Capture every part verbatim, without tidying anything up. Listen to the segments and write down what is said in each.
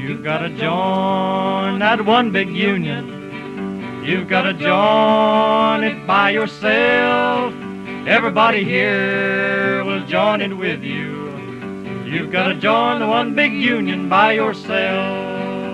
You've got to join that one big union. You've got to join it by yourself. Everybody here will join it with you. You've got to join the one big union by yourself.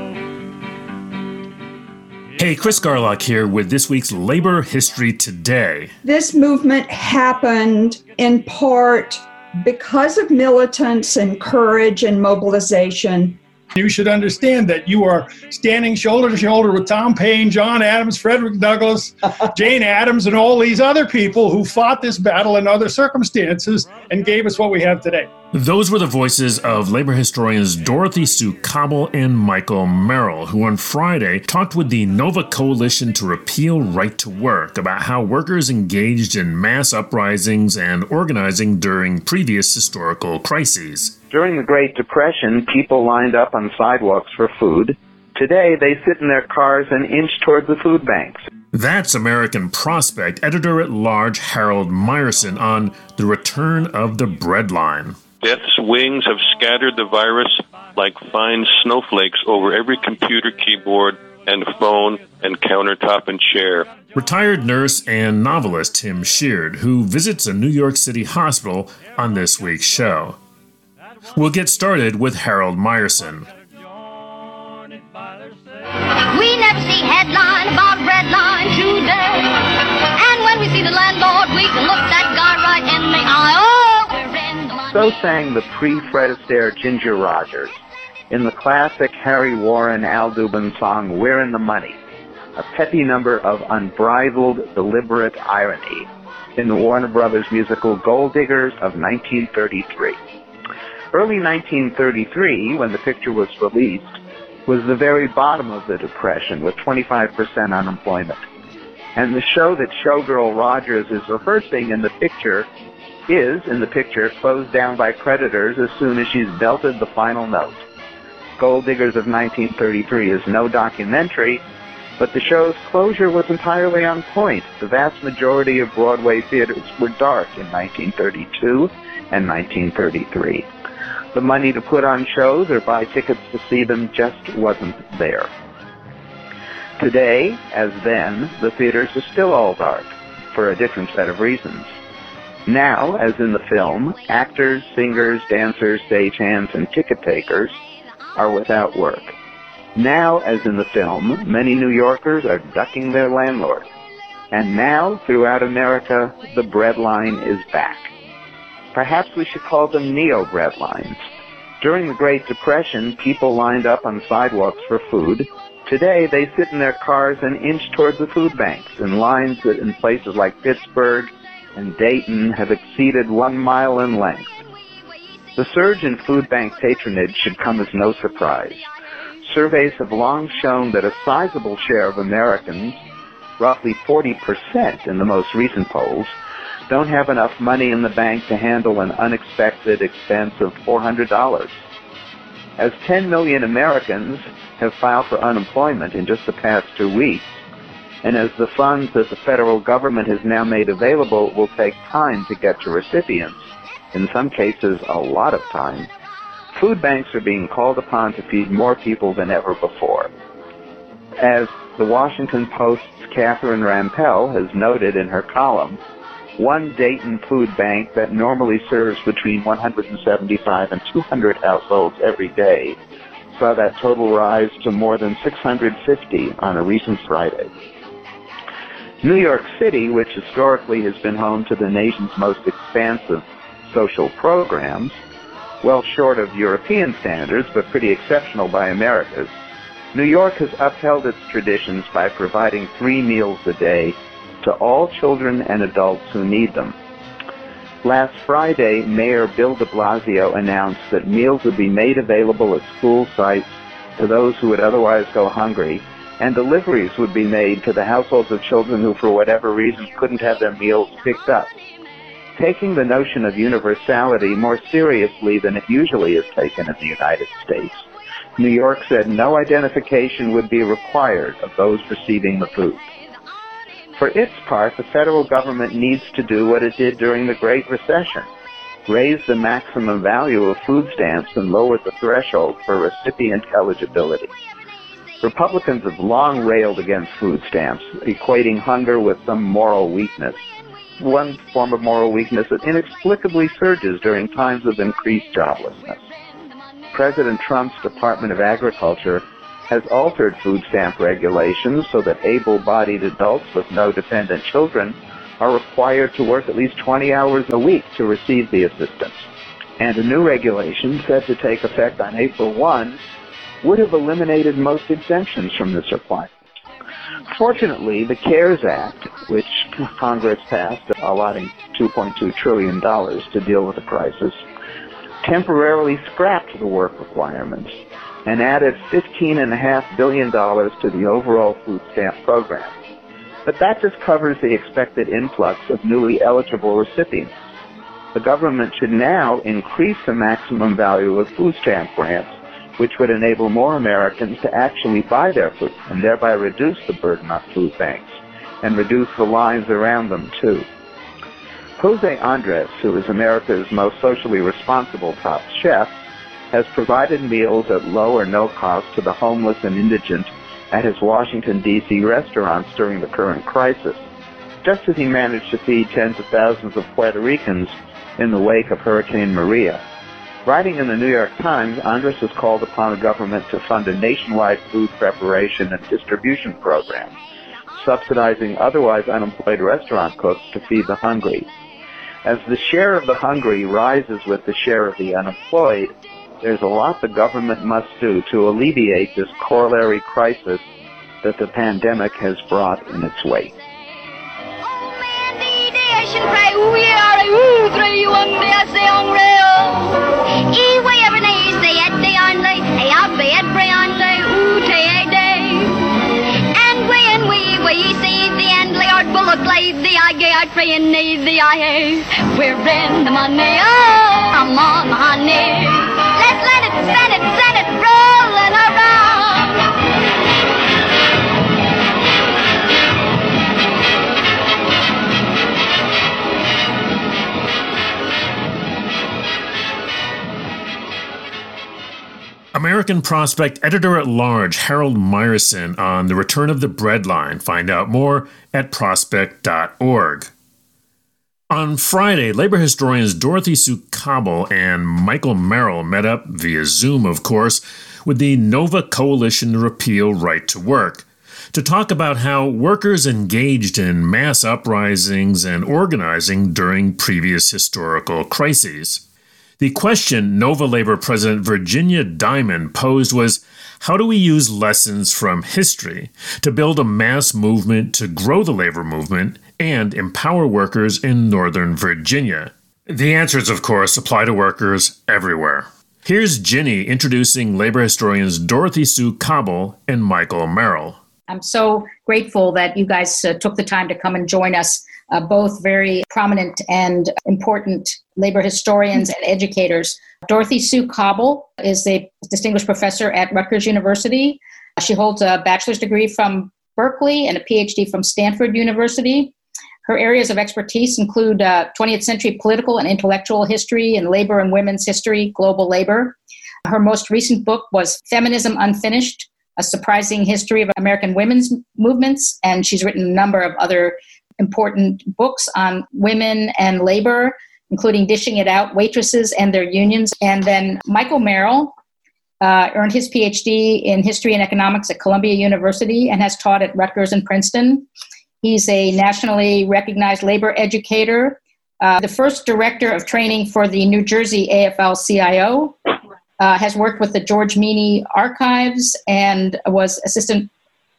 Hey, Chris Garlock here with this week's Labor History Today. This movement happened in part because of militants and courage and mobilization. You should understand that you are standing shoulder to shoulder with Tom Paine, John Adams, Frederick Douglass, Jane Addams, and all these other people who fought this battle in other circumstances and gave us what we have today. Those were the voices of labor historians Dorothy Sue Cobble and Michael Merrill, who on Friday talked with the Nova Coalition to Repeal Right to Work about how workers engaged in mass uprisings and organizing during previous historical crises. During the Great Depression, people lined up on sidewalks for food. Today, they sit in their cars and inch toward the food banks. That's American Prospect editor-at-large Harold Meyerson on the return of the breadline. Death's wings have scattered the virus like fine snowflakes over every computer keyboard and phone and countertop and chair. Retired nurse and novelist Tim Sheard, who visits a New York City hospital on this week's show. We'll get started with Harold Meyerson. We never see headline about breadline today. And when we see the landlord, we can look that guy right in the eye. Oh, we're in the money. So sang the pre-Fred Astaire Ginger Rogers in the classic Harry Warren Al Dubin song, We're in the Money, a peppy number of unbridled, deliberate irony in the Warner Brothers musical Gold Diggers of nineteen thirty-three. Early nineteen thirty-three, when the picture was released, was the very bottom of the Depression with twenty-five percent unemployment. And the show that Showgirl Rogers is rehearsing in the picture is, in the picture, closed down by creditors as soon as she's belted the final note. Gold Diggers of nineteen thirty-three is no documentary, but the show's closure was entirely on point. The vast majority of Broadway theaters were dark in nineteen thirty-two and nineteen thirty-three. The money to put on shows or buy tickets to see them just wasn't there. Today, as then, the theaters are still all dark, for a different set of reasons. Now, as in the film, actors, singers, dancers, stagehands, and ticket takers are without work. Now, as in the film, many New Yorkers are ducking their landlord. And now, throughout America, the breadline is back. Perhaps we should call them neo-breadlines. During the Great Depression, people lined up on sidewalks for food. Today, they sit in their cars and inch toward the food banks in lines that in places like Pittsburgh and Dayton have exceeded one mile in length. The surge in food bank patronage should come as no surprise. Surveys have long shown that a sizable share of Americans, roughly forty percent in the most recent polls, don't have enough money in the bank to handle an unexpected expense of four hundred dollars. As ten million Americans have filed for unemployment in just the past two weeks, and as the funds that the federal government has now made available will take time to get to recipients, in some cases a lot of time, food banks are being called upon to feed more people than ever before. As the Washington Post's Catherine Rampell has noted in her column, one Dayton food bank that normally serves between one hundred seventy-five and two hundred households every day saw that total rise to more than six hundred fifty on a recent Friday. New York City, which historically has been home to the nation's most expansive social programs, well short of European standards but pretty exceptional by America's, New York has upheld its traditions by providing three meals a day to all children and adults who need them. Last Friday, Mayor Bill de Blasio announced that meals would be made available at school sites to those who would otherwise go hungry, and deliveries would be made to the households of children who, for whatever reason, couldn't have their meals picked up. Taking the notion of universality more seriously than it usually is taken in the United States, New York said no identification would be required of those receiving the food. For its part, the federal government needs to do what it did during the Great Recession, raised the maximum value of food stamps and lowered the threshold for recipient eligibility. Republicans have long railed against food stamps, equating hunger with some moral weakness. One form of moral weakness that inexplicably surges during times of increased joblessness. President Trump's Department of Agriculture has altered food stamp regulations so that able-bodied adults with no dependent children are required to work at least twenty hours a week to receive the assistance. And a new regulation set to take effect on April first would have eliminated most exemptions from this requirement. Fortunately, the CARES Act, which Congress passed allotting two point two trillion dollars to deal with the crisis, temporarily scrapped the work requirements and added fifteen point five billion dollars to the overall food stamp program. But that just covers the expected influx of newly eligible recipients. The government should now increase the maximum value of food stamp grants, which would enable more Americans to actually buy their food and thereby reduce the burden on food banks and reduce the lines around them, too. Jose Andres, who is America's most socially responsible top chef, has provided meals at low or no cost to the homeless and indigent at his Washington, D C restaurants during the current crisis, just as he managed to feed tens of thousands of Puerto Ricans in the wake of Hurricane Maria. Writing in the New York Times, Andres has called upon the government to fund a nationwide food preparation and distribution program, subsidizing otherwise unemployed restaurant cooks to feed the hungry. As the share of the hungry rises with the share of the unemployed, there's a lot the government must do to alleviate this corollary crisis that the pandemic has brought in its wake. We're in the money, oh, I'm on the honey. Let's let it, set it, set it, rolling around. American Prospect editor-at-large Harold Meyerson on the return of the breadline. Find out more at prospect dot org. On Friday, labor historians Dorothy Sue Cobble and Michael Merrill met up, via Zoom of course, with the Nova Coalition to Repeal Right to Work, to talk about how workers engaged in mass uprisings and organizing during previous historical crises. The question Nova Labor President Virginia Diamond posed was, how do we use lessons from history to build a mass movement to grow the labor movement and empower workers in Northern Virginia? The answers, of course, apply to workers everywhere. Here's Ginny introducing labor historians Dorothy Sue Cobble and Michael Merrill. I'm so grateful that you guys uh, took the time to come and join us, uh, both very prominent and important labor historians and educators. Dorothy Sue Cobble is a distinguished professor at Rutgers University. She holds a bachelor's degree from Berkeley and a P H D from Stanford University. Her areas of expertise include uh, twentieth century political and intellectual history and labor and women's history, global labor. Her most recent book was Feminism Unfinished, A Surprising History of American Women's Movements, and she's written a number of other important books on women and labor, including Dishing It Out, Waitresses and Their Unions. And then Michael Merrill uh, earned his P H D in History and Economics at Columbia University and has taught at Rutgers and Princeton. He's a nationally recognized labor educator, uh, the first director of training for the New Jersey A F L C I O, uh, has worked with the George Meany Archives and was assistant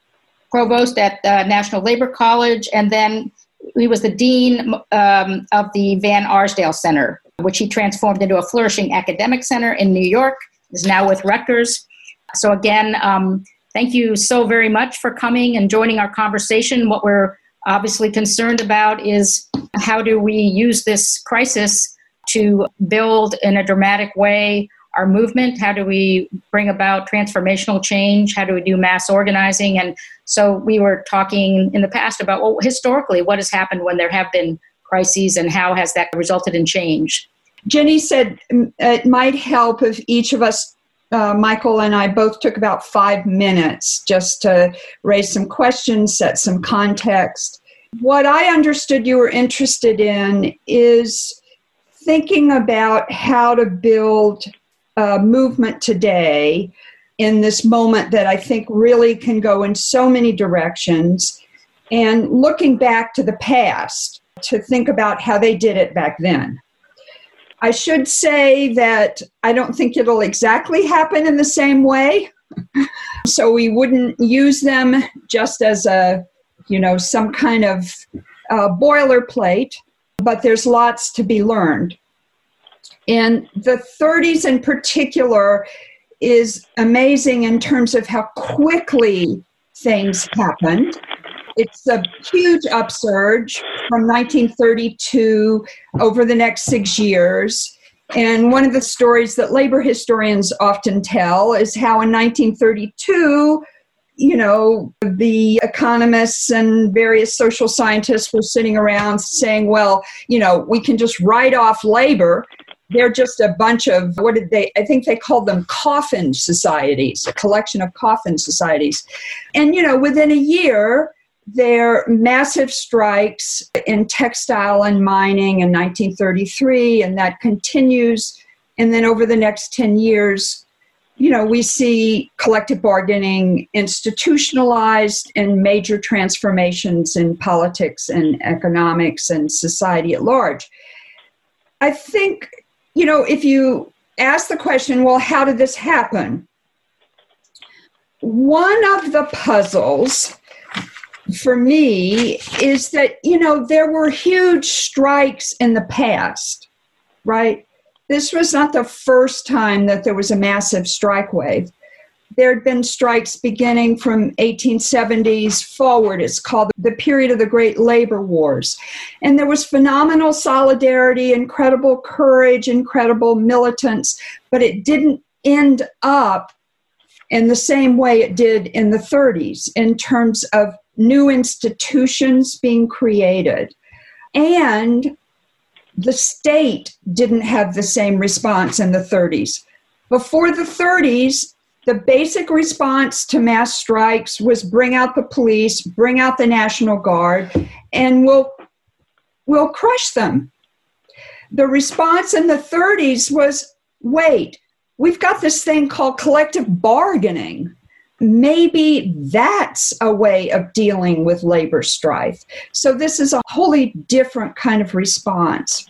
provost at uh, National Labor College, and then he was the dean um, of the Van Arsdale Center, which he transformed into a flourishing academic center in New York, is now with Rutgers. So again, um, thank you so very much for coming and joining our conversation. What we're obviously concerned about is how do we use this crisis to build in a dramatic way our movement? How do we bring about transformational change? How do we do mass organizing? And so we were talking in the past about, well, historically, what has happened when there have been crises and how has that resulted in change? Jenny said it might help if each of us, uh, Michael and I, both took about five minutes just to raise some questions, set some context. What I understood you were interested in is thinking about how to build a movement today in this moment that I think really can go in so many directions, and looking back to the past to think about how they did it back then. I should say that I don't think it'll exactly happen in the same way. So we wouldn't use them just as a, you know, some kind of uh, boilerplate, but there's lots to be learned. And the thirties in particular is amazing in terms of how quickly things happened. It's a huge upsurge from nineteen thirty-two over the next six years. And one of the stories that labor historians often tell is how in nineteen thirty-two, you know, the economists and various social scientists were sitting around saying, well, you know, we can just write off labor. They're just a bunch of, what did they, I think they called them coffin societies, a collection of coffin societies. And, you know, within a year, there are massive strikes in textile and mining in nineteen thirty-three, and that continues. And then over the next ten years, you know, we see collective bargaining institutionalized and major transformations in politics and economics and society at large. I think, you know, if you ask the question, well, how did this happen? One of the puzzles for me is that, you know, there were huge strikes in the past, right? This was not the first time that there was a massive strike wave. There had been strikes beginning from eighteen seventies forward. It's called the period of the Great Labor Wars. And there was phenomenal solidarity, incredible courage, incredible militance, but it didn't end up in the same way it did in the thirties in terms of new institutions being created. And the state didn't have the same response in the thirties. Before the thirties, the basic response to mass strikes was bring out the police, bring out the National Guard, and we'll, we'll crush them. The response in the thirties was, wait, we've got this thing called collective bargaining. Maybe that's a way of dealing with labor strife. So this is a wholly different kind of response.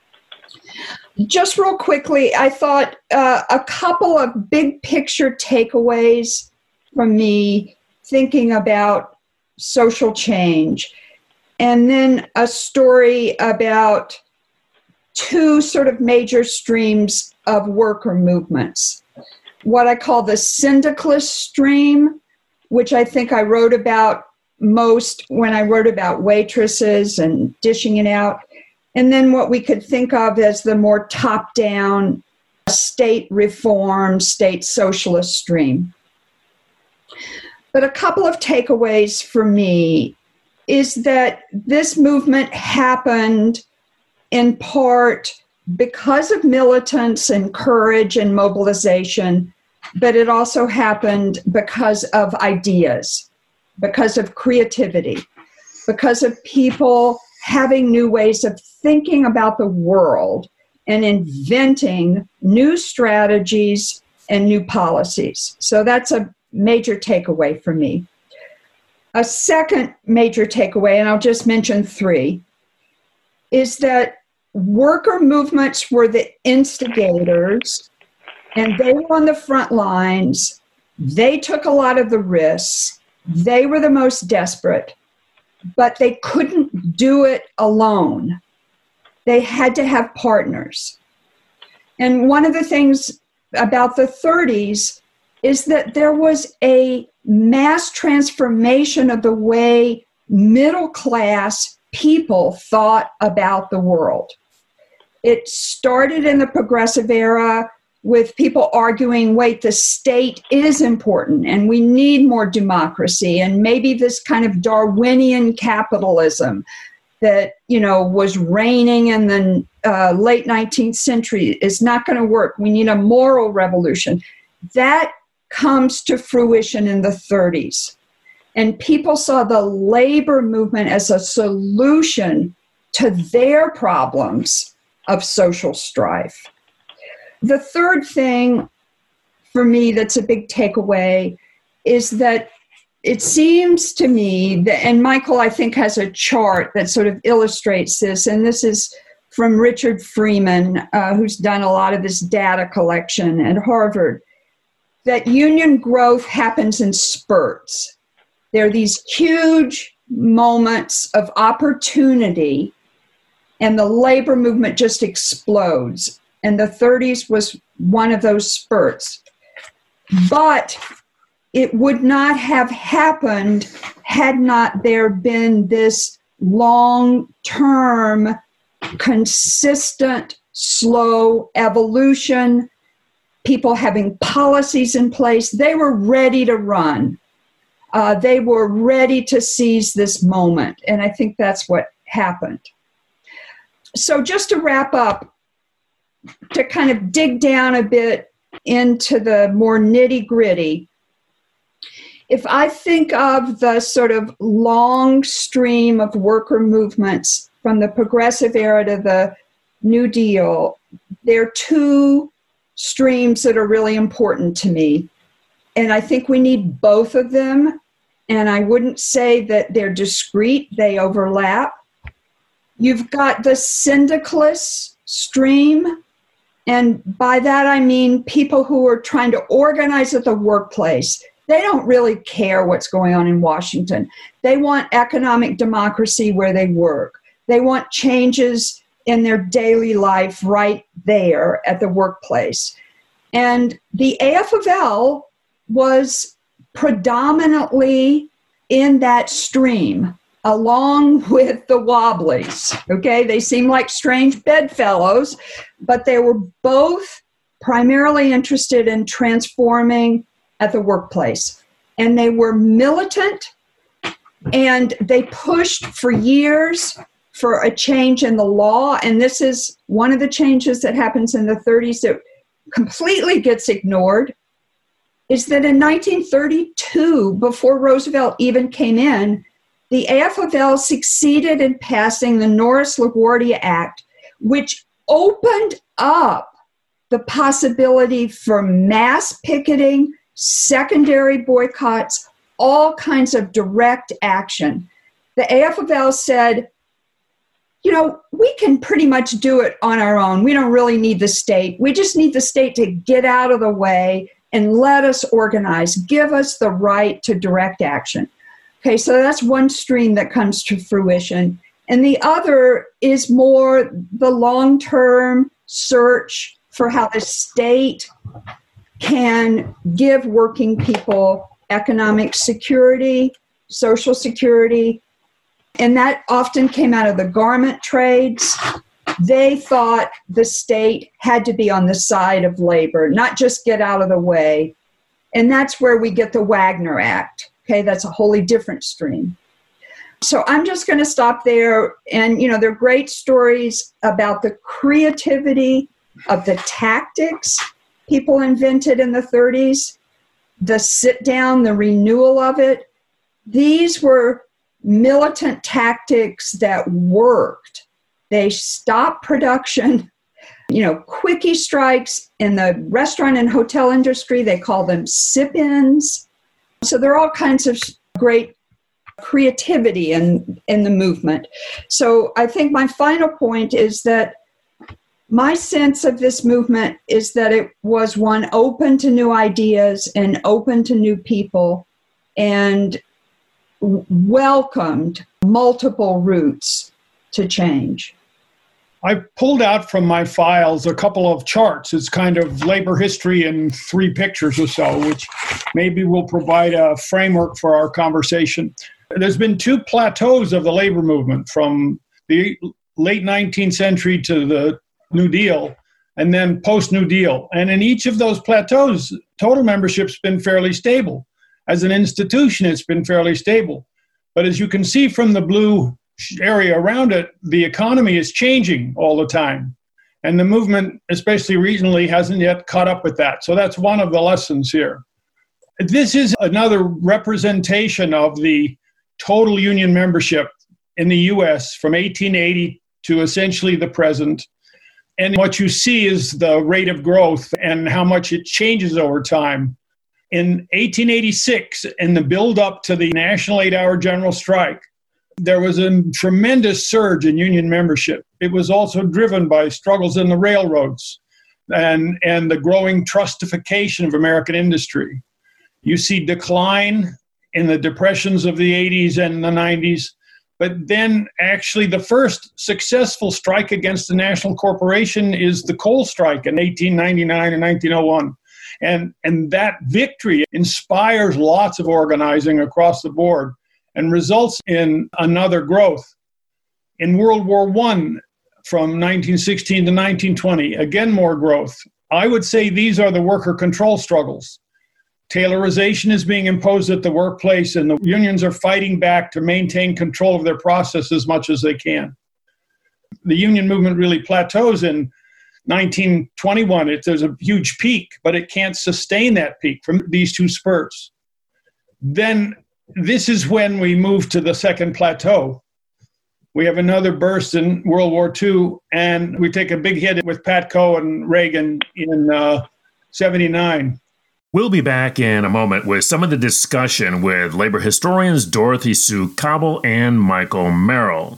Just real quickly, I thought uh, a couple of big picture takeaways from me thinking about social change, and then a story about two sort of major streams of worker movements. What I call the syndicalist stream, which I think I wrote about most when I wrote about waitresses and dishing it out, and then what we could think of as the more top-down state reform, state socialist stream. But a couple of takeaways for me is that this movement happened in part because of militance and courage and mobilization, but it also happened because of ideas, because of creativity, because of people having new ways of thinking about the world and inventing new strategies and new policies. So that's a major takeaway for me. A second major takeaway, and I'll just mention three, is that worker movements were the instigators, and they were on the front lines. They took a lot of the risks. They were the most desperate, but they couldn't do it alone. They had to have partners. And one of the things about the thirties is that there was a mass transformation of the way middle-class people thought about the world. It started in the progressive era with people arguing, wait, the state is important and we need more democracy and maybe this kind of Darwinian capitalism that, you know, was reigning in the uh, late nineteenth century is not going to work. We need a moral revolution. That comes to fruition in the thirties. And people saw the labor movement as a solution to their problems of social strife. The third thing for me that's a big takeaway is that it seems to me that, and Michael, I think, has a chart that sort of illustrates this, and this is from Richard Freeman, uh, who's done a lot of this data collection at Harvard, that union growth happens in spurts. There are these huge moments of opportunity, and the labor movement just explodes. And the thirties was one of those spurts. But it would not have happened had not there been this long-term, consistent, slow evolution, people having policies in place. They were ready to run. Uh, they were ready to seize this moment. And I think that's what happened. So just to wrap up, to kind of dig down a bit into the more nitty-gritty, if I think of the sort of long stream of worker movements from the Progressive Era to the New Deal, there are two streams that are really important to me. And I think we need both of them. And I wouldn't say that they're discrete, they overlap. You've got the syndicalist stream. And by that I mean people who are trying to organize at the workplace. They don't really care what's going on in Washington. They want economic democracy where they work. They want changes in their daily life right there at the workplace. And the A F of L was predominantly in that stream, along with the Wobblies. Okay, they seem like strange bedfellows, but they were both primarily interested in transforming at the workplace. And they were militant, and they pushed for years for a change in the law. And this is one of the changes that happens in the thirties that completely gets ignored, is that in nineteen thirty-two, before Roosevelt even came in, the A F of L succeeded in passing the Norris-LaGuardia Act, which opened up the possibility for mass picketing, secondary boycotts, all kinds of direct action. The A F of L said, you know, we can pretty much do it on our own. We don't really need the state. We just need the state to get out of the way and let us organize, give us the right to direct action. Okay, so that's one stream that comes to fruition. And the other is more the long-term search for how the state can give working people economic security, social security, and that often came out of the garment trades. They thought the state had to be on the side of labor, not just get out of the way. And that's where we get the Wagner Act. Okay, that's a wholly different stream. So I'm just going to stop there. And, you know, there are great stories about the creativity of the tactics people invented in the thirties, the sit down, the renewal of it. These were militant tactics that worked. They stopped production. You know, quickie strikes in the restaurant and hotel industry, they call them sip-ins. So there are all kinds of great creativity in, in the movement. So I think my final point is that my sense of this movement is that it was one open to new ideas and open to new people and w- welcomed multiple routes to change. I pulled out from my files a couple of charts. It's kind of labor history in three pictures or so, which maybe will provide a framework for our conversation. There's been two plateaus of the labor movement from the late nineteenth century to the New Deal, and then post-New Deal. And in each of those plateaus, total membership's been fairly stable. As an institution, it's been fairly stable. But as you can see from the blue area around it, the economy is changing all the time. And the movement, especially regionally, hasn't yet caught up with that. So that's one of the lessons here. This is another representation of the total union membership in the U S from eighteen eighty to essentially the present. And what you see is the rate of growth and how much it changes over time. In eighteen eighty-six, in the build-up to the National eight-Hour General Strike, there was a tremendous surge in union membership. It was also driven by struggles in the railroads and, and the growing trustification of American industry. You see decline in the depressions of the eighties and the nineties, but then actually the first successful strike against the national corporation is the coal strike in eighteen ninety-nine and nineteen oh one. And, and that victory inspires lots of organizing across the board and results in another growth. In World War One, from nineteen sixteen to nineteen twenty, again more growth. I would say these are the worker control struggles. Taylorization is being imposed at the workplace, and the unions are fighting back to maintain control of their process as much as they can. The union movement really plateaus in nineteen twenty-one. It, there's a huge peak, but it can't sustain that peak from these two spurts. Then this is when we move to the second plateau. We have another burst in World War Two, and we take a big hit with Pat Coe and Reagan in uh, seventy-nine. We'll be back in a moment with some of the discussion with labor historians Dorothy Sue Cobble and Michael Merrill.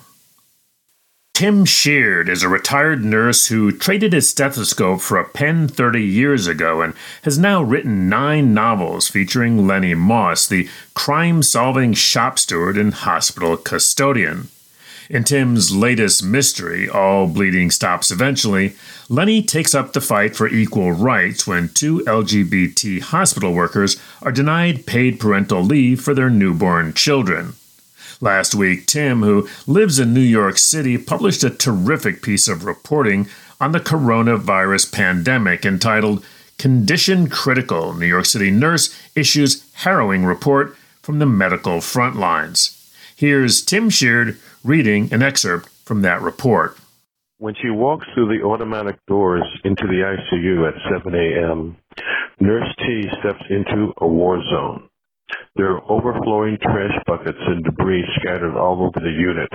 Tim Sheard is a retired nurse who traded his stethoscope for a pen thirty years ago and has now written nine novels featuring Lenny Moss, the crime-solving shop steward and hospital custodian. In Tim's latest mystery, All Bleeding Stops Eventually, Lenny takes up the fight for equal rights when two L G B T hospital workers are denied paid parental leave for their newborn children. Last week, Tim, who lives in New York City, published a terrific piece of reporting on the coronavirus pandemic entitled Condition Critical, New York City Nurse Issues Harrowing Report from the Medical Frontlines. Here's Tim Sheard reading an excerpt from that report. When she walks through the automatic doors into the I C U at seven a.m., Nurse T steps into a war zone. There are overflowing trash buckets and debris scattered all over the unit.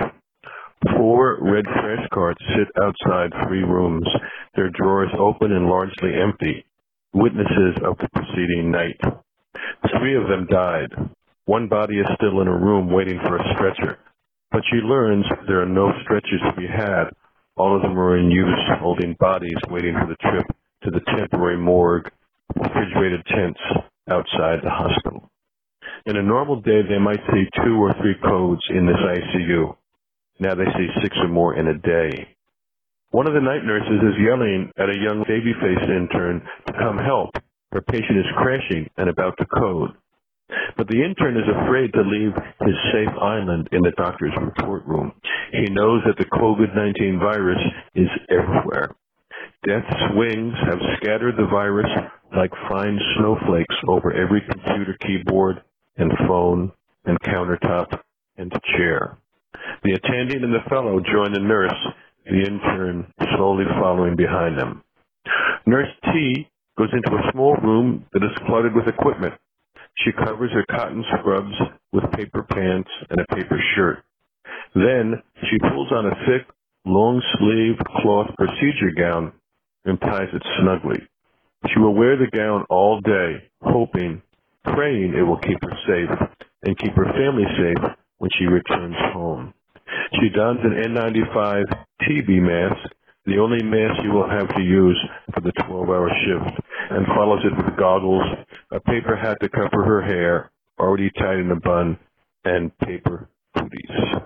Four red trash carts sit outside three rooms, their drawers open and largely empty, witnesses of the preceding night. Three of them died. One body is still in a room waiting for a stretcher, but she learns there are no stretchers to be had. All of them are in use, holding bodies waiting for the trip to the temporary morgue, refrigerated tents outside the hospital. In a normal day, they might see two or three codes in this I C U. Now they see six or more in a day. One of the night nurses is yelling at a young baby-faced intern to come help. Her patient is crashing and about to code. But the intern is afraid to leave his safe island in the doctor's report room. He knows that the COVID nineteen virus is everywhere. Death's wings have scattered the virus like fine snowflakes over every computer keyboard and phone and countertop and chair. The attending and the fellow join the nurse, the intern slowly following behind them. Nurse T goes into a small room that is cluttered with equipment. She covers her cotton scrubs with paper pants and a paper shirt. Then she pulls on a thick, long-sleeved cloth procedure gown and ties it snugly. She will wear the gown all day, hoping, praying it will keep her safe and keep her family safe when she returns home. She dons an N ninety-five T B mask, the only mask she will have to use for the twelve-hour shift, and follows it with goggles, a paper hat to cover her hair, already tied in a bun, and paper booties.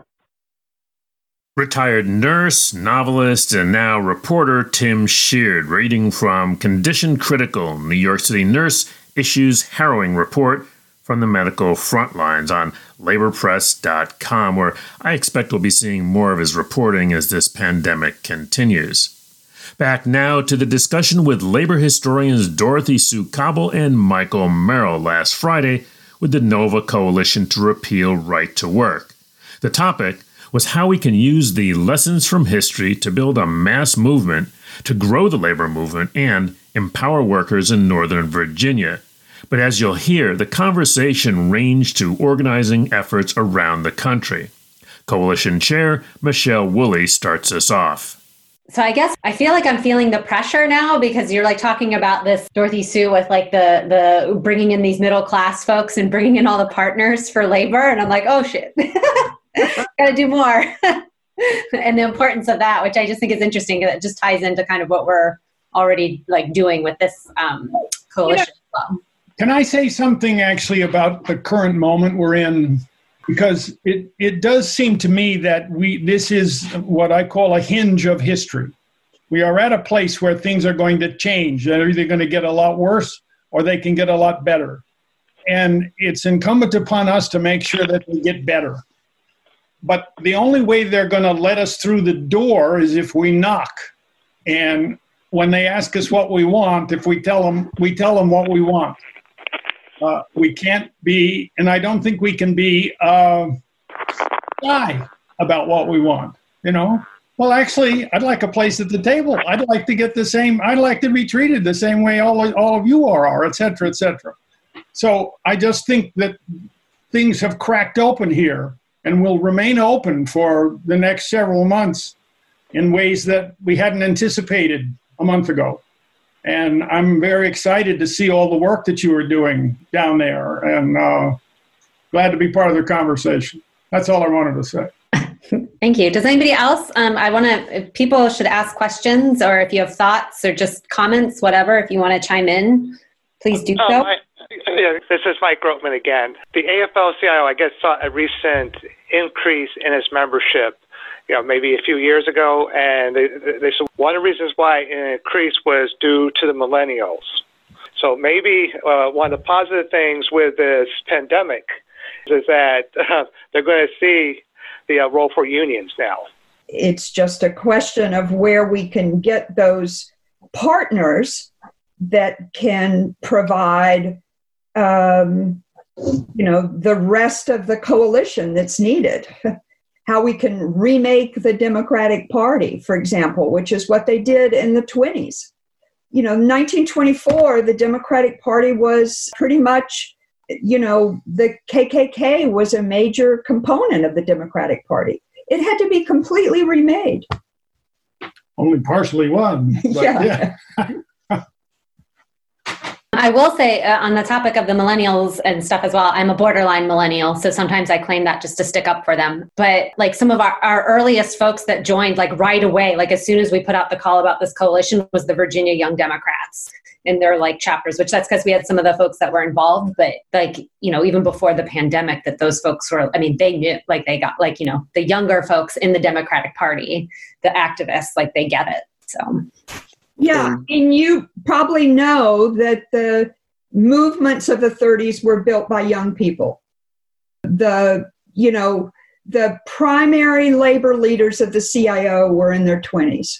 Retired nurse, novelist, and now reporter Tim Sheard, reading from Condition Critical, New York City Nurse Issues Harrowing Report from the Medical Frontlines on labor press dot com, where I expect we'll be seeing more of his reporting as this pandemic continues. Back now to the discussion with labor historians Dorothy Sue Cobble and Michael Merrill last Friday with the NOVA Coalition to Repeal Right to Work. The topic was how we can use the lessons from history to build a mass movement, to grow the labor movement, and empower workers in Northern Virginia. But as you'll hear, the conversation ranged to organizing efforts around the country. Coalition Chair Michelle Woolley starts us off. So I guess I feel like I'm feeling the pressure now because you're like talking about this, Dorothy Sue, with like the the bringing in these middle class folks and bringing in all the partners for labor. And I'm like, oh shit, got to do more. And the importance of that, which I just think is interesting. That just ties into kind of what we're already like doing with this um, coalition. Yeah. Can I say something actually about the current moment we're in? Because it, it does seem to me that we this is what I call a hinge of history. We are at a place where things are going to change. They're either going to get a lot worse or they can get a lot better. And it's incumbent upon us to make sure that they get better. But the only way they're going to let us through the door is if we knock. And when they ask us what we want, if we tell them, we tell them what we want. Uh, we can't be, and I don't think we can be uh, shy about what we want, you know? Well, actually, I'd like a place at the table. I'd like to get the same, I'd like to be treated the same way all, all of you are, are, et cetera, et cetera. So I just think that things have cracked open here and will remain open for the next several months in ways that we hadn't anticipated a month ago. And I'm very excited to see all the work that you are doing down there, and uh, glad to be part of the conversation. That's all I wanted to say. Thank you. Does anybody else? Um, I want to, if people should ask questions, or if you have thoughts or just comments, whatever, if you want to chime in, please do so. Um, I, yeah, this is Mike Grotman again. The A F L C I O, I guess, saw a recent increase in its membership, you know, maybe a few years ago, and they, they said one of the reasons why it increased was due to the millennials. So maybe uh, one of the positive things with this pandemic is that uh, they're going to see the uh, role for unions now. It's just a question of where we can get those partners that can provide, um, you know, the rest of the coalition that's needed. How we can remake the Democratic Party, for example, which is what they did in the twenties. You know, nineteen twenty-four, the Democratic Party was pretty much, you know, the K K K was a major component of the Democratic Party. It had to be completely remade. Only partially one. But yeah. yeah. I will say uh, on the topic of the millennials and stuff as well, I'm a borderline millennial. So sometimes I claim that just to stick up for them. But like some of our, our earliest folks that joined like right away, like as soon as we put out the call about this coalition, was the Virginia Young Democrats in their like chapters, which that's because we had some of the folks that were involved. But like, you know, even before the pandemic, that those folks were, I mean, they knew, like they got like, you know, the younger folks in the Democratic Party, the activists, like they get it. So. Yeah, and you probably know that the movements of the thirties were built by young people. The, you know, the primary labor leaders of the C I O were in their twenties.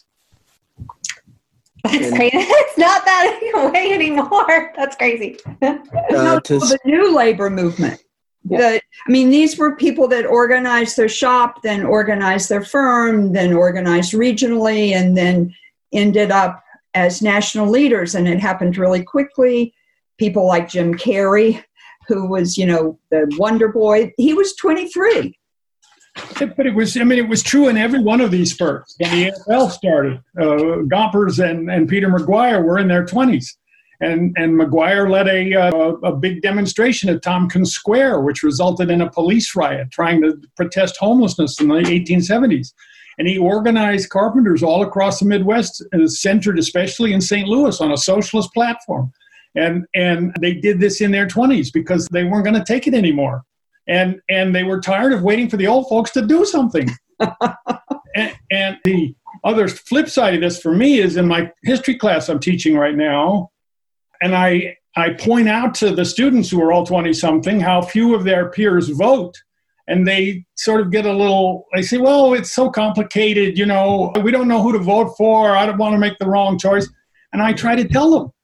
That's crazy. It's not that way anymore. That's crazy. Uh, no, to... The new labor movement. Yeah. The, I mean, these were people that organized their shop, then organized their firm, then organized regionally, and then ended up as national leaders, and it happened really quickly. People like Jim Carrey, who was, you know, the Wonder Boy, he was twenty-three. But it was, I mean, it was true in every one of these spurts. When the N F L started, uh, Gompers and, and Peter McGuire were in their twenties. And, and McGuire led a, uh, a big demonstration at Tompkins Square, which resulted in a police riot trying to protest homelessness in the eighteen seventies. And he organized carpenters all across the Midwest, and centered especially in Saint Louis on a socialist platform. And and they did this in their twenties because they weren't going to take it anymore. And and they were tired of waiting for the old folks to do something. and, and the other flip side of this for me is in my history class I'm teaching right now, and I I point out to the students who are all twenty-something how few of their peers vote. And they sort of get a little, they say, well, it's so complicated, you know, we don't know who to vote for. I don't want to make the wrong choice. And I try to tell them,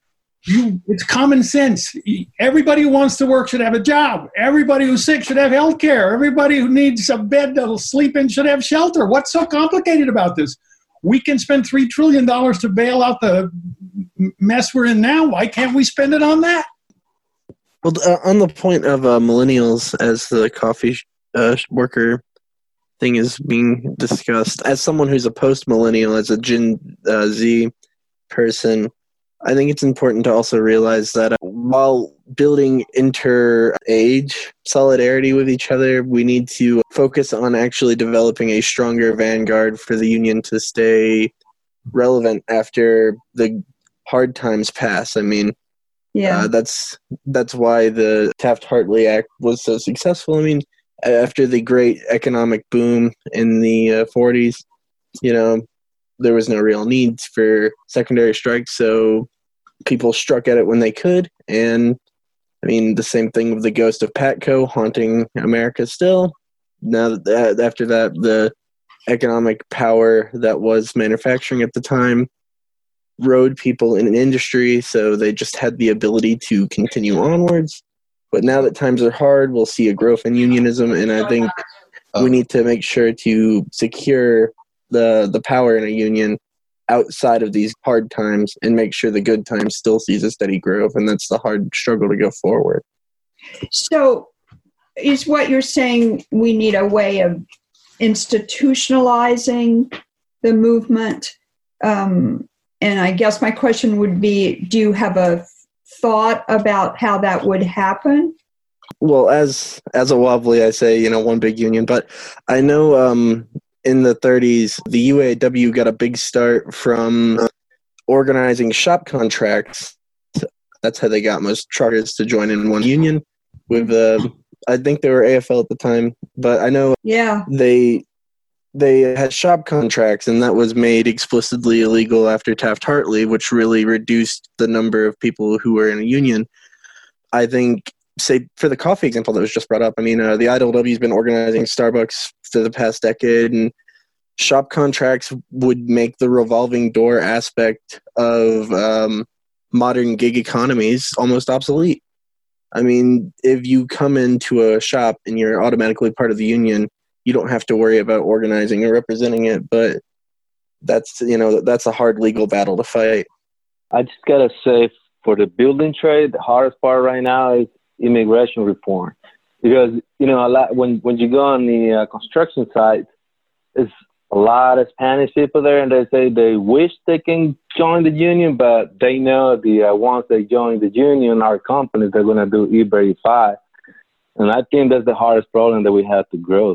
You, it's common sense. Everybody who wants to work should have a job. Everybody who's sick should have health care. Everybody who needs a bed to sleep in should have shelter. What's so complicated about this? We can spend three trillion dollars to bail out the mess we're in now. Why can't we spend it on that? Well, uh, on the point of uh, millennials as the coffee uh, worker thing is being discussed, as someone who's a post-millennial, as a Gen uh, Z person, I think it's important to also realize that uh, while building inter-age solidarity with each other, we need to focus on actually developing a stronger vanguard for the Union to stay relevant after the hard times pass. I mean, yeah, uh, that's that's why the Taft-Hartley Act was so successful. I mean, after the great economic boom in the uh, forties, you know, there was no real need for secondary strikes, so people struck at it when they could. And I mean, the same thing with the ghost of Patco haunting America still. Now that after that, the economic power that was manufacturing at the time rode people in an industry, so they just had the ability to continue onwards. But now that times are hard, we'll see a growth in unionism, and I think we need to make sure to secure the the power in a union outside of these hard times and make sure the good times still sees a steady growth, and that's the hard struggle to go forward. So is what you're saying we need a way of institutionalizing the movement? Um, and I guess my question would be, do you have a thought about how that would happen? Well, as as a wobbly, I say, you know, one big union, but I know um, in the thirties, the U A W got a big start from organizing shop contracts. That's how they got most truckers to join in one union. With, uh, I think they were A F L at the time, but I know yeah. they they had shop contracts, and that was made explicitly illegal after Taft-Hartley, which really reduced the number of people who were in a union. I think, say, for the coffee example that was just brought up, I mean, uh, the I W W has been organizing Starbucks for the past decade, and shop contracts would make the revolving door aspect of um, modern gig economies almost obsolete. I mean, if you come into a shop and you're automatically part of the union, you don't have to worry about organizing or representing it, but that's, you know, that's a hard legal battle to fight. I just gotta say, for the building trade, the hardest part right now is immigration reform, because, you know, a lot when when you go on the uh, construction site, it's a lot of Spanish people there, and they say they wish they can join the union, but they know the uh, once they join the union, our companies, they're gonna do E five, and I think that's the hardest problem that we have to grow.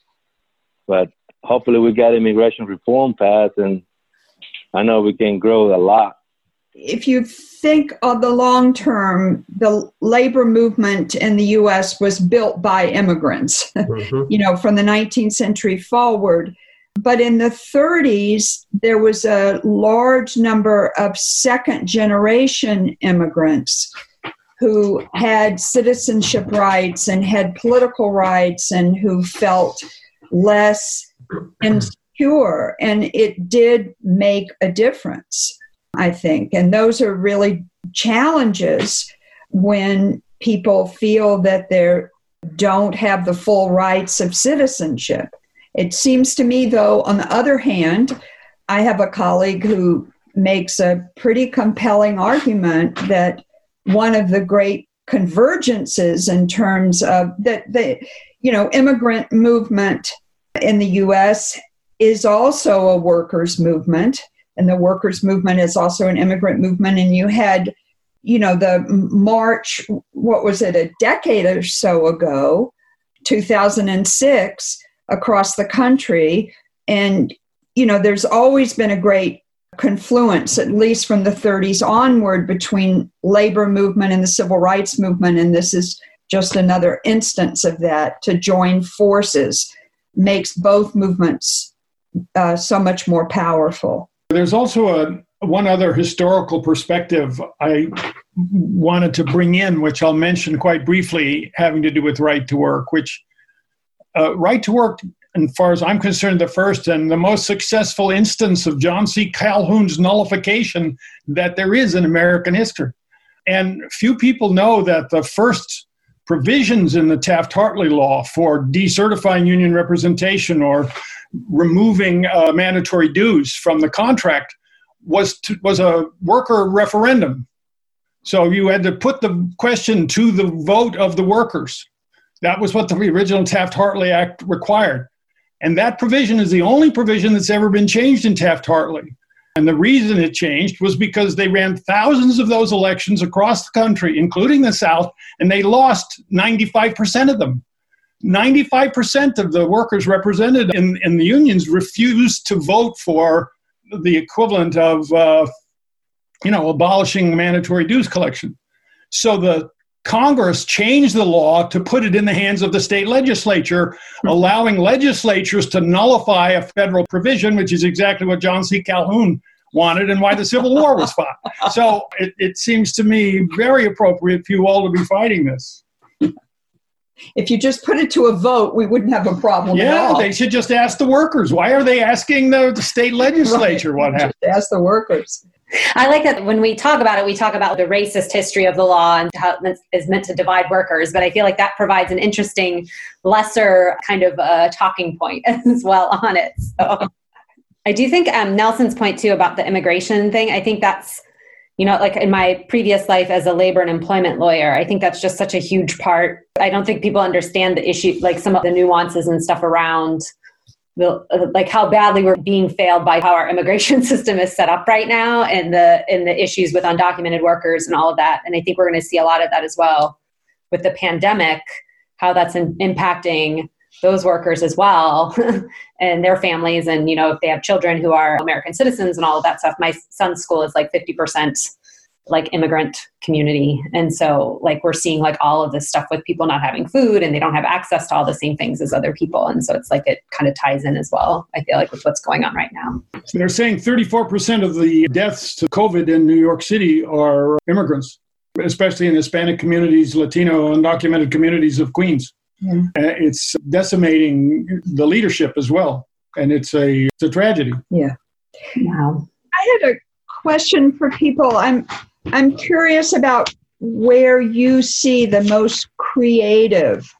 But hopefully we get immigration reform passed, and I know we can grow a lot. If you think of the long term, the labor movement in the U S was built by immigrants, mm-hmm. you know, from the nineteenth century forward. But in the thirties, there was a large number of second generation immigrants who had citizenship rights and had political rights and who felt less insecure, and it did make a difference, I think. And those are really challenges when people feel that they don't have the full rights of citizenship. It seems to me, though, on the other hand, I have a colleague who makes a pretty compelling argument that one of the great convergences in terms of that the you know immigrant movement in the U S is also a workers' movement, and the workers' movement is also an immigrant movement. And you had, you know, the march, what was it, a decade or so ago, two thousand six, across the country. And, you know, there's always been a great confluence, at least from the thirties onward, between labor movement and the civil rights movement. And this is just another instance of that. To join forces makes both movements uh, so much more powerful. There's also a one other historical perspective I wanted to bring in, which I'll mention quite briefly, having to do with right to work, which uh, right to work, as far as I'm concerned, the first and the most successful instance of John C. Calhoun's nullification that there is in American history. And few people know that the first provisions in the Taft-Hartley law for decertifying union representation or removing uh, mandatory dues from the contract was to, was a worker referendum. So you had to put the question to the vote of the workers. That was what the original Taft-Hartley Act required. And that provision is the only provision that's ever been changed in Taft-Hartley. And the reason it changed was because they ran thousands of those elections across the country, including the South, and they lost ninety-five percent of them. ninety-five percent of the workers represented in, in the unions refused to vote for the equivalent of, uh, you know, abolishing mandatory dues collection. So the Congress changed the law to put it in the hands of the state legislature, allowing legislatures to nullify a federal provision, which is exactly what John C. Calhoun wanted and why the Civil War was fought. So it, it seems to me very appropriate for you all to be fighting this. If you just put it to a vote, we wouldn't have a problem yeah, at all. They should just ask the workers. Why are they asking the, the state legislature right. what happened? Just ask the workers. I like that when we talk about it, we talk about the racist history of the law and how it is meant to divide workers. But I feel like that provides an interesting, lesser kind of uh, talking point as well on it. So I do think um, Nelson's point too about the immigration thing, I think that's, you know, like in my previous life as a labor and employment lawyer, I think that's just such a huge part. I don't think people understand the issue, like some of the nuances and stuff around the, like how badly we're being failed by how our immigration system is set up right now, and the and the issues with undocumented workers and all of that. And I think we're going to see a lot of that as well with the pandemic, how that's in, impacting those workers as well and their families. And, you know, if they have children who are American citizens and all of that stuff. My son's school is like fifty percent like immigrant community. And so like we're seeing like all of this stuff with people not having food and they don't have access to all the same things as other people. And so it's like it kind of ties in as well, I feel like, with what's going on right now. So they're saying thirty-four percent of the deaths to COVID in New York City are immigrants, especially in Hispanic communities, Latino, undocumented communities of Queens. Yeah. It's decimating the leadership as well. And it's a, it's a tragedy. Yeah. Wow. I had a question for people. I'm I'm curious about where you see the most creative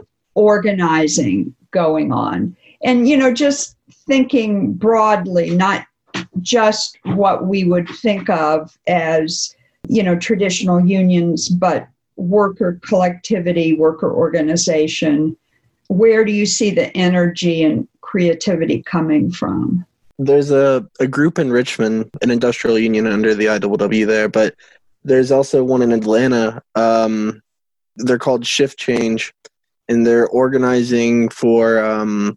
organizing going on. And, you know, just thinking broadly, not just what we would think of as, you know, traditional unions, but worker collectivity, worker organization. Where do you see the energy and creativity coming from? There's a, a group in Richmond, an industrial union under the I W W there, but there's also one in Atlanta. Um, they're called Shift Change, and they're organizing for um,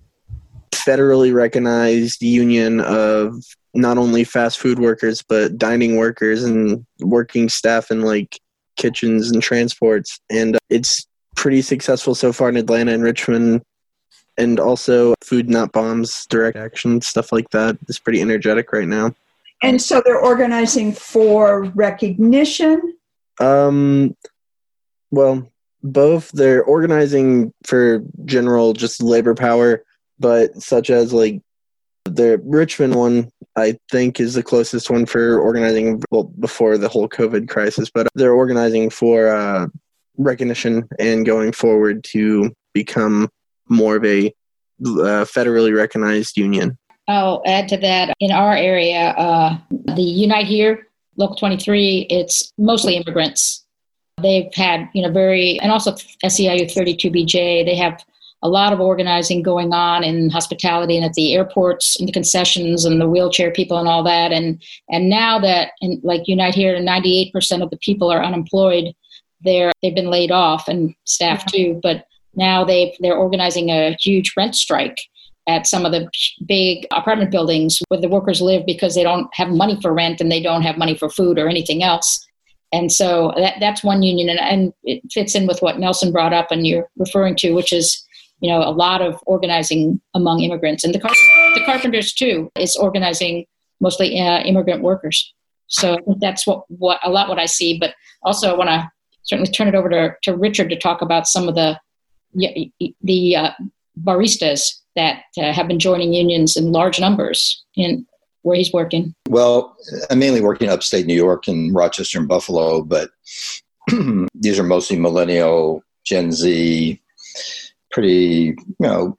federally recognized union of not only fast food workers, but dining workers and working staff in like kitchens and transports. And it's pretty successful so far in Atlanta and Richmond. And also Food Not Bombs, direct action, stuff like that is pretty energetic right now. And so they're organizing for recognition? Um, well, both. They're organizing for general just labor power, but such as like the Richmond one, I think, is the closest one for organizing, well, before the whole COVID crisis. But they're organizing for uh, recognition and going forward to become more of a uh, federally recognized union. I'll add to that. In our area, uh, the Unite Here, Local twenty-three, it's mostly immigrants. They've had, you know, very, and also S E I U thirty-two B J, they have a lot of organizing going on in hospitality and at the airports and the concessions and the wheelchair people and all that. And and now that, in, like Unite Here, ninety-eight percent of the people are unemployed. They're, they've been laid off, and staff too, but now they've, they're organizing a huge rent strike at some of the big apartment buildings where the workers live because they don't have money for rent and they don't have money for food or anything else. And so that, that's one union, and, and it fits in with what Nelson brought up and you're referring to, which is, you know, a lot of organizing among immigrants. And the, carp- the carpenters too is organizing mostly uh, immigrant workers. So I think that's what, what a lot what I see, but also I want to certainly turn it over to, to Richard to talk about some of the the uh, baristas that uh, have been joining unions in large numbers in where he's working? Well, I'm mainly working upstate New York and Rochester and Buffalo, but these are mostly millennial, Gen Z, pretty, you know,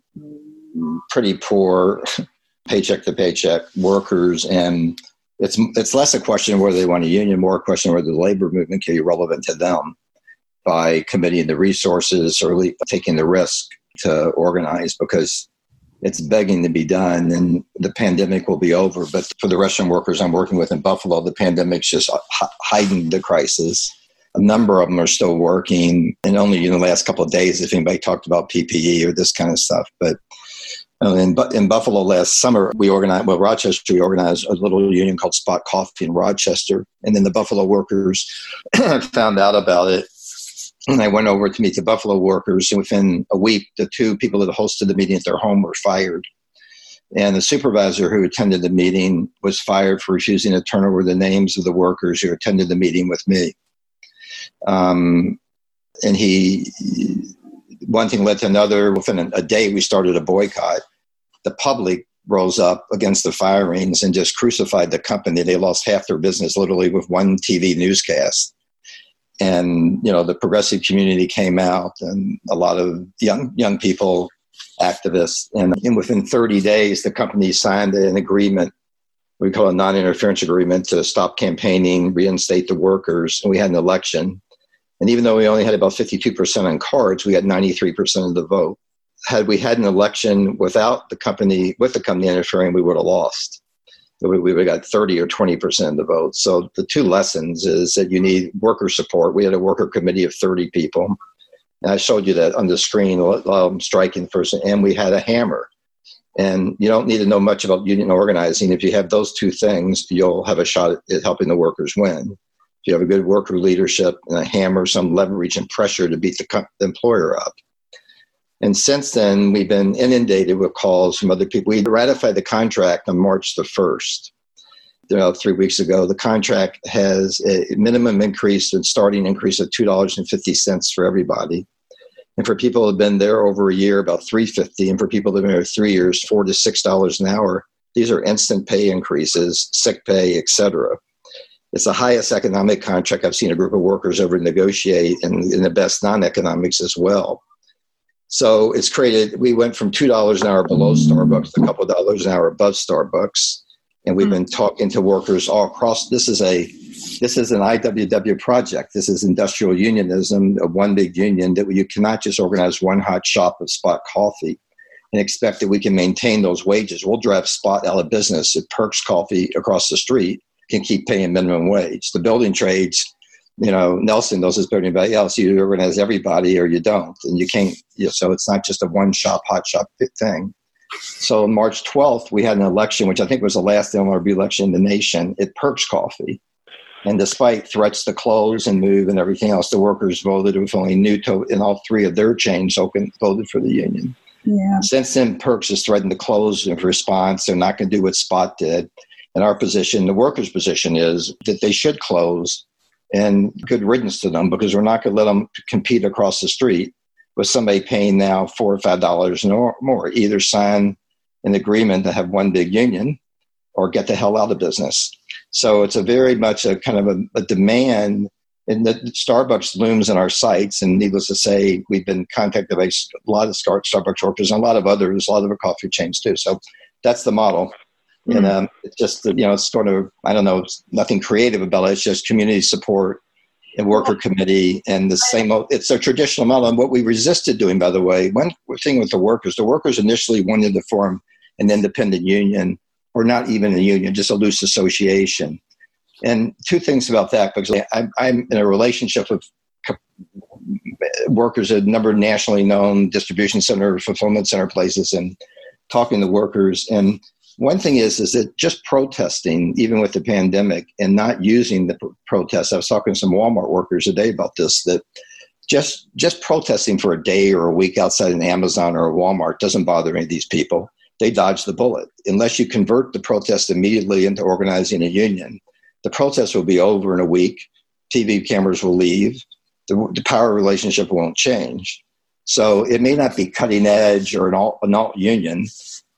pretty poor paycheck to paycheck workers. And it's it's less a question of whether they want a union, more a question of whether the labor movement can be relevant to them by committing the resources or taking the risk to organize, because it's begging to be done, and the pandemic will be over. But for the restaurant workers I'm working with in Buffalo, the pandemic's just heightened the crisis. A number of them are still working, and only in the last couple of days, if anybody talked about P P E or this kind of stuff. But in, in Buffalo last summer, we organized, well, Rochester, we organized a little union called Spot Coffee in Rochester. And then the Buffalo workers found out about it. And I went over to meet the Buffalo workers, and within a week, the two people that hosted the meeting at their home were fired. And the supervisor who attended the meeting was fired for refusing to turn over the names of the workers who attended the meeting with me. Um, and he, one thing led to another. Within a day, we started a boycott. The public rose up against the firings and just crucified the company. They lost half their business literally with one T V newscast. And, you know, the progressive community came out, and a lot of young young people, activists. And, and within thirty days, the company signed an agreement, we call a non-interference agreement, to stop campaigning, reinstate the workers. And we had an election. And even though we only had about fifty-two percent on cards, we had ninety-three percent of the vote. Had we had an election without the company, with the company interfering, we would have lost. We would have got thirty or twenty percent of the vote. So the two lessons is that you need worker support. We had a worker committee of thirty people. And I showed you that on the screen, um, striking first, and we had a hammer. And you don't need to know much about union organizing. If you have those two things, you'll have a shot at helping the workers win. If you have a good worker leadership and a hammer, some leverage and pressure to beat the, co- the employer up. And since then, we've been inundated with calls from other people. We ratified the contract on March the first, you know, three weeks ago. The contract has a minimum increase and starting increase of two dollars and fifty cents for everybody. And for people who have been there over a year, about three dollars and fifty cents. And for people that have been there three years, four to six dollars an hour. These are instant pay increases, sick pay, et cetera. It's the highest economic contract I've seen a group of workers ever negotiate, and in the best non-economics as well. So it's created, we went from two dollars an hour below Starbucks to a couple of dollars an hour above Starbucks. And we've been talking to workers all across. This is a, this is an I W W project. This is industrial unionism, a one big union, that you cannot just organize one hot shop of Spot Coffee and expect that we can maintain those wages. We'll drive Spot out of business if Perks Coffee across the street can keep paying minimum wage. The building trades, you know, Nelson knows this better than anybody else. You organize everybody or you don't. And you can't, you know, so it's not just a one shop, hot shop thing. So on March twelfth, we had an election, which I think was the last N L R B election in the nation, at Perks Coffee. And despite threats to close and move and everything else, the workers voted with only new to, and all three of their chains open, voted for the union. Yeah. Since then, Perks has threatened to close in response. They're not going to do what Spot did. And our position, the workers' position, is that they should close, and good riddance to them, because we're not going to let them compete across the street with somebody paying now four or five dollars or more. Either sign an agreement to have one big union or get the hell out of business. So it's a very much a kind of a, a demand, and that Starbucks looms in our sights. And needless to say, we've been contacted by a lot of Starbucks workers and a lot of others, a lot of the coffee chains too. So that's the model. Mm-hmm. And um, it's just, you know, it's sort of, I don't know, nothing creative about it. It's just community support and worker committee, and the same, it's a traditional model. And what we resisted doing, by the way, one thing with the workers, the workers initially wanted to form an independent union, or not even a union, just a loose association. And two things about that, because I'm, I'm in a relationship with workers at a number of nationally known distribution center, fulfillment center places, and talking to workers. And one thing is, is that just protesting, even with the pandemic, and not using the protests. I was talking to some Walmart workers today about this, that just just protesting for a day or a week outside an Amazon or a Walmart doesn't bother any of these people. They dodge the bullet. Unless you convert the protest immediately into organizing a union, the protest will be over in a week. T V cameras will leave. The, the power relationship won't change. So it may not be cutting edge or an alt, an alt union,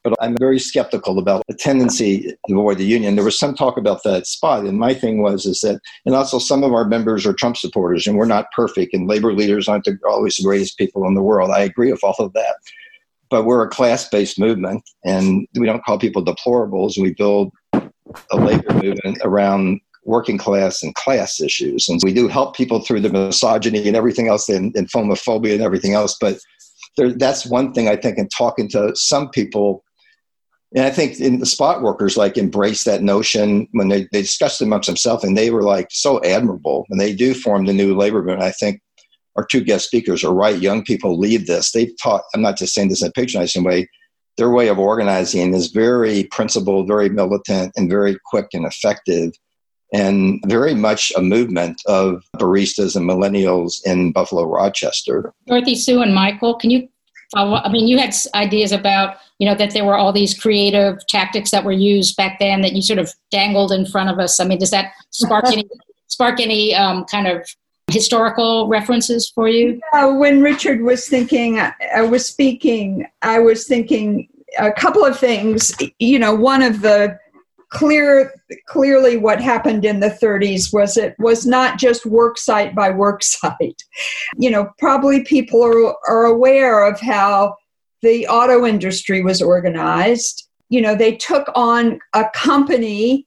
But I'm very skeptical about the tendency to avoid the union. There was some talk about that spot, and my thing was is that, and also some of our members are Trump supporters, and we're not perfect, and labor leaders aren't the, always the greatest people in the world. I agree with all of that. But we're a class-based movement, and we don't call people deplorables. We build a labor movement around working class and class issues. And we do help people through the misogyny and everything else, and, and homophobia and everything else. But there, that's one thing I think in talking to some people. And I think in the spot workers like embrace that notion when they, they discussed it amongst themselves, and they were like so admirable. And they do form the new labor movement. I think our two guest speakers are right. Young people lead this. They've taught, I'm not just saying this in a patronizing way, their way of organizing is very principled, very militant, and very quick and effective, and very much a movement of baristas and millennials in Buffalo, Rochester. Dorothy Sue and Michael, can you follow up? I mean, you had ideas about, you know, that there were all these creative tactics that were used back then that you sort of dangled in front of us. I mean, does that spark any spark any um, kind of historical references for you? Yeah, when Richard was thinking, I was speaking, I was thinking a couple of things. You know, one of the clear, clearly what happened in the thirties was it was not just work site by work site. You know, probably people are, are aware of how the auto industry was organized. You know, they took on a company,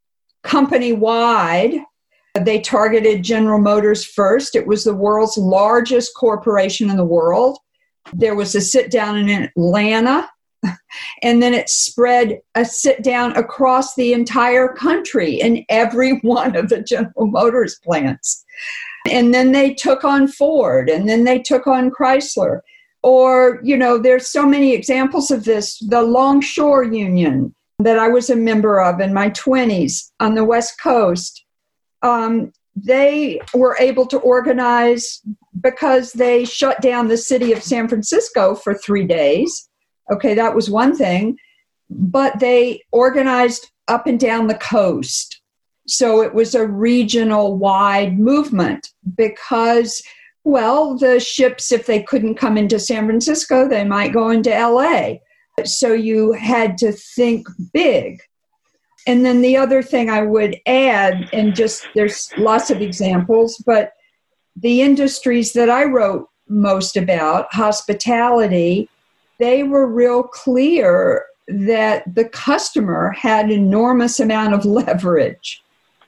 company-wide. They targeted General Motors first. It was the world's largest corporation in the world. There was a sit down in Atlanta, and then it spread a sit down across the entire country in every one of the General Motors plants. And then they took on Ford, and then they took on Chrysler. Or, you know, there's so many examples of this. The Longshore Union that I was a member of in my twenties on the West Coast. Um, they were able to organize because they shut down the city of San Francisco for three days. Okay, that was one thing. But they organized up and down the coast. So it was a regional wide movement because, well, the ships, if they couldn't come into San Francisco, they might go into L A. So you had to think big. And then the other thing I would add, and just there's lots of examples, but the industries that I wrote most about, hospitality, they were real clear that the customer had enormous amount of leverage.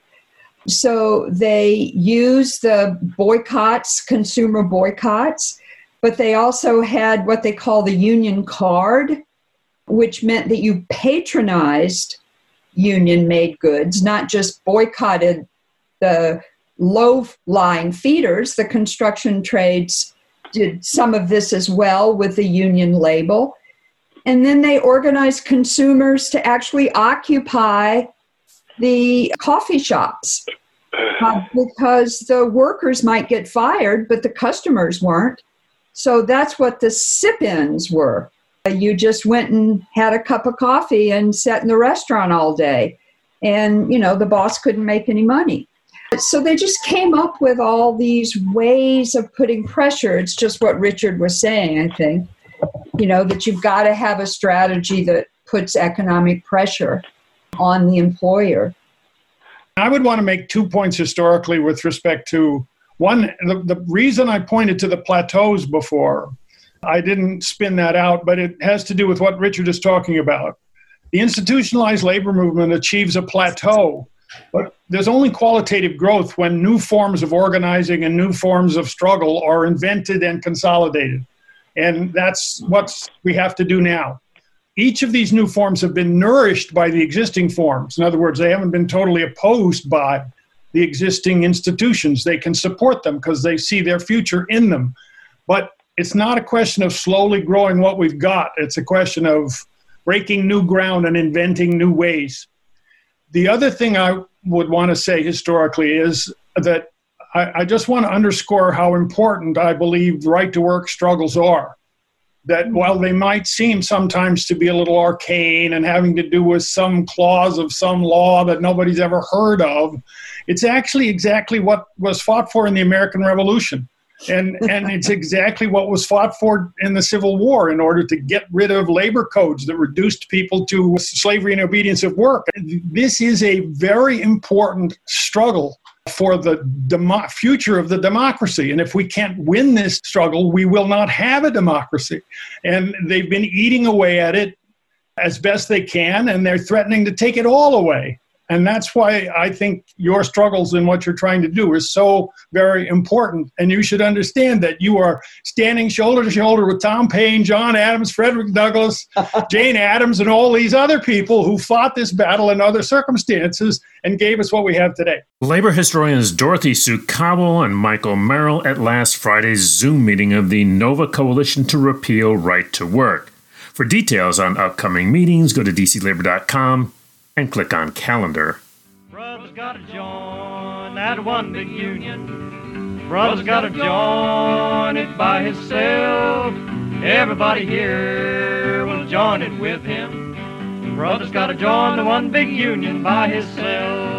So they used the boycotts, consumer boycotts, but they also had what they call the union card, which meant that you patronized union-made goods, not just boycotted the low-lying feeders. The construction trades did some of this as well with the union label. And then they organized consumers to actually occupy the coffee shops uh, because the workers might get fired, but the customers weren't. So that's what the sip-ins were. You just went and had a cup of coffee and sat in the restaurant all day. And, you know, the boss couldn't make any money. So they just came up with all these ways of putting pressure. It's just what Richard was saying, I think, you know, that you've got to have a strategy that puts economic pressure on the employer. I would want to make two points historically with respect to, one, the, the reason I pointed to the plateaus before, I didn't spin that out, but it has to do with what Richard is talking about. The institutionalized labor movement achieves a plateau, but there's only qualitative growth when new forms of organizing and new forms of struggle are invented and consolidated. And that's what we have to do now. Each of these new forms have been nourished by the existing forms. In other words, they haven't been totally opposed by the existing institutions. They can support them because they see their future in them. But it's not a question of slowly growing what we've got. It's a question of breaking new ground and inventing new ways. The other thing I would want to say historically is that I, I just want to underscore how important I believe right-to-work struggles are. That while they might seem sometimes to be a little arcane and having to do with some clause of some law that nobody's ever heard of, it's actually exactly what was fought for in the American Revolution. And, and it's exactly what was fought for in the Civil War in order to get rid of labor codes that reduced people to slavery and obedience of work. This is a very important struggle for the demo- future of the democracy. And if we can't win this struggle, we will not have a democracy. And they've been eating away at it as best they can, and they're threatening to take it all away. And that's why I think your struggles and what you're trying to do is so very important. And you should understand that you are standing shoulder to shoulder with Tom Paine, John Adams, Frederick Douglass, Jane Addams, and all these other people who fought this battle in other circumstances and gave us what we have today. Labor historians Dorothy Sue Cobble and Michael Merrill at last Friday's Zoom meeting of the Nova Coalition to Repeal Right to Work. For details on upcoming meetings, go to d c labor dot com and click on calendar. Brothers gotta join that one big union. Brothers gotta join it by himself. Everybody here will join it with him. Brothers gotta join the one big union by himself.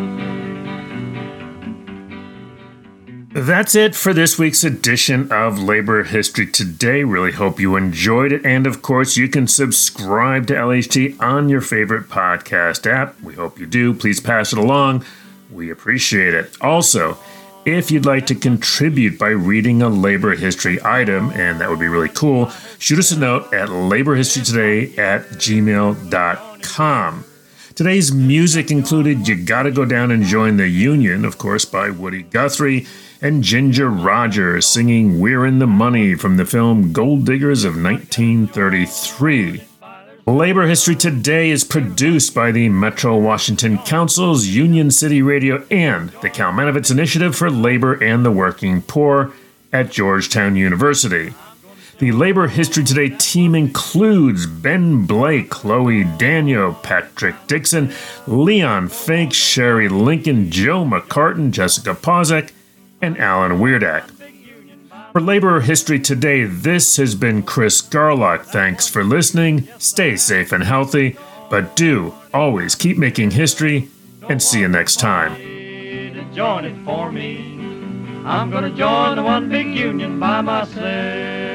That's it for this week's edition of Labor History Today. Really hope you enjoyed it. And of course, you can subscribe to L H T on your favorite podcast app. We hope you do. Please pass it along. We appreciate it. Also, if you'd like to contribute by reading a labor history item, and that would be really cool, shoot us a note at labor history today at gmail dot com. Today's music included You Gotta Go Down and Join the Union, of course, by Woody Guthrie, and Ginger Rogers singing We're in the Money from the film Gold Diggers of nineteen thirty-three. Labor History Today is produced by the Metro Washington Council's Union City Radio and the Kalmanovitz Initiative for Labor and the Working Poor at Georgetown University. The Labor History Today team includes Ben Blake, Chloe Daniel, Patrick Dixon, Leon Fink, Sherry Lincoln, Joe McCartan, Jessica Pozek, and Alan Weirdak. For Labor History Today, this has been Chris Garlock. Thanks for listening. Stay safe and healthy, but do always keep making history, and see you next time. Join it for me. I'm gonna join the one big union by myself.